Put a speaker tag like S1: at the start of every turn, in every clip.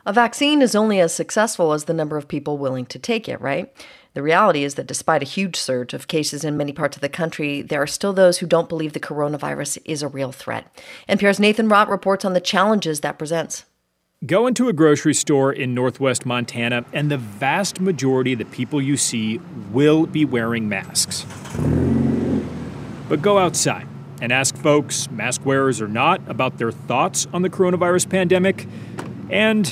S1: A vaccine is only as successful as the number of people willing to take it, right? The reality is that despite a huge surge of cases in many parts of the country, there are still those who don't believe the coronavirus is a real threat. NPR's Nathan Rott reports on the challenges that presents.
S2: Go into a grocery store in northwest Montana, and the vast majority of the people you see will be wearing masks. But go outside and ask folks, mask wearers or not, about their thoughts on the coronavirus pandemic. And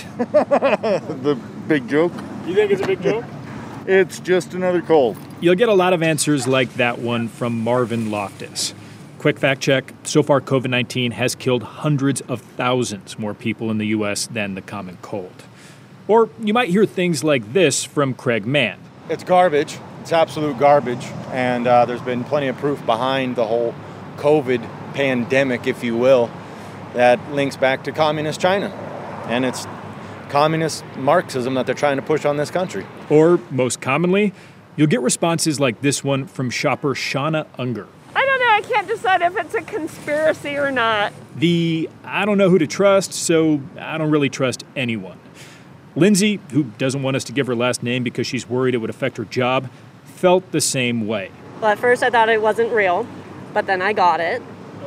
S3: the big joke.
S2: You think it's a big joke?
S3: It's just another cold.
S2: You'll get a lot of answers like that one from Marvin Loftus. Quick fact check, so far COVID-19 has killed hundreds of thousands more people in the U.S. than the common cold. Or you might hear things like this from Craig Mann.
S4: It's garbage. It's absolute garbage. And there's been plenty of proof behind the whole COVID pandemic, if you will, that links back to communist China. And it's communist Marxism that they're trying to push on this country.
S2: Or, most commonly, you'll get responses like this one from shopper Shauna Unger.
S5: I don't know. I can't decide if it's a conspiracy or not.
S2: I don't know who to trust, so I don't really trust anyone. Lindsay, who doesn't want us to give her last name because she's worried it would affect her job, felt the same way.
S6: Well, at first I thought it wasn't real, but then I got it.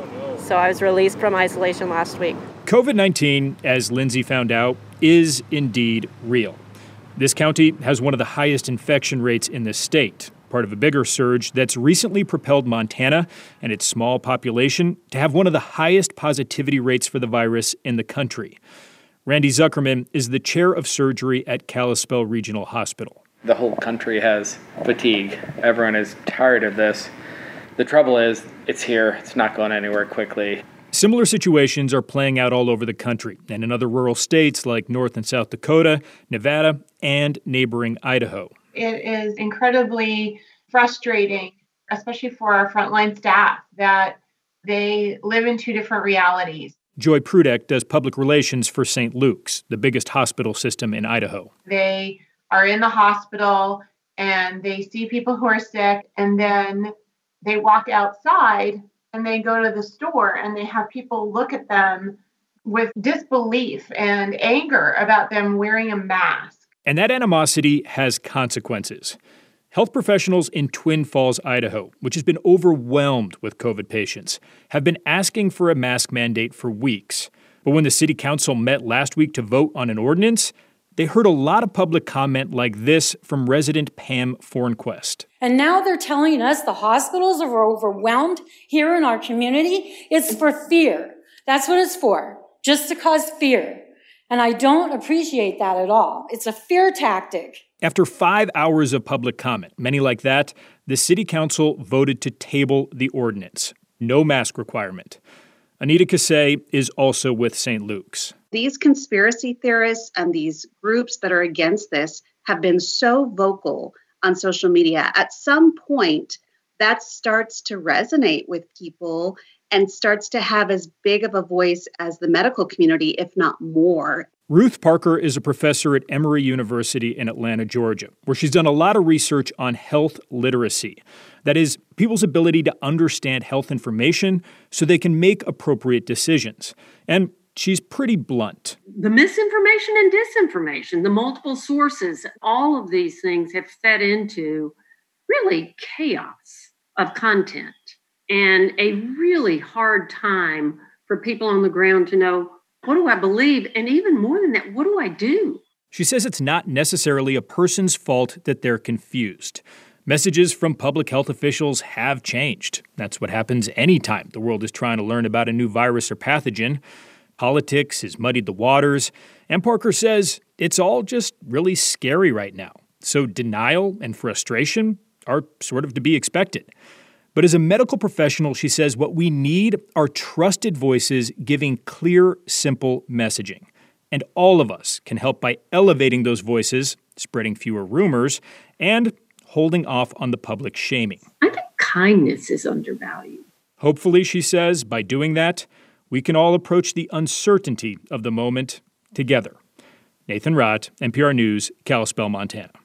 S6: So I was released from isolation last week.
S2: COVID-19, as Lindsay found out, is indeed real. This county has one of the highest infection rates in the state, part of a bigger surge that's recently propelled Montana and its small population to have one of the highest positivity rates for the virus in the country. Randy Zuckerman is the chair of surgery at Kalispell Regional Hospital.
S7: The whole country has fatigue. Everyone is tired of this. The trouble is, it's here. It's not going anywhere quickly.
S2: Similar situations are playing out all over the country and in other rural states like North and South Dakota, Nevada, and neighboring Idaho.
S8: It is incredibly frustrating, especially for our frontline staff, that they live in two different realities.
S2: Joy Prudek does public relations for St. Luke's, the biggest hospital system in Idaho.
S8: They are in the hospital and they see people who are sick, and then they walk outside and they go to the store and they have people look at them with disbelief and anger about them wearing a mask.
S2: And that animosity has consequences. Health professionals in Twin Falls, Idaho, which has been overwhelmed with COVID patients, have been asking for a mask mandate for weeks. But when the city council met last week to vote on an ordinance, they heard a lot of public comment like this from resident Pam Fornquest.
S9: And now they're telling us the hospitals are overwhelmed here in our community. It's for fear. That's what it's for, just to cause fear. And I don't appreciate that at all. It's a fear tactic.
S2: After 5 hours of public comment, many like that, the city council voted to table the ordinance. No mask requirement. Anita Cassay is also with St. Luke's.
S10: These conspiracy theorists and these groups that are against this have been so vocal on social media. At some point, that starts to resonate with people and starts to have as big of a voice as the medical community, if not more.
S2: Ruth Parker is a professor at Emory University in Atlanta, Georgia, where she's done a lot of research on health literacy. That is, people's ability to understand health information so they can make appropriate decisions. And she's pretty blunt.
S11: The misinformation and disinformation, the multiple sources, all of these things have fed into really chaos of content and a really hard time for people on the ground to know, what do I believe? And even more than that, what do I do?
S2: She says it's not necessarily a person's fault that they're confused. Messages from public health officials have changed. That's what happens anytime the world is trying to learn about a new virus or pathogen. Politics has muddied the waters, and Parker says it's all just really scary right now. So denial and frustration are sort of to be expected. But as a medical professional, she says what we need are trusted voices giving clear, simple messaging. And all of us can help by elevating those voices, spreading fewer rumors, and holding off on the public shaming.
S11: I think kindness is undervalued.
S2: Hopefully, she says, by doing that, we can all approach the uncertainty of the moment together. Nathan Rott, NPR News, Kalispell, Montana.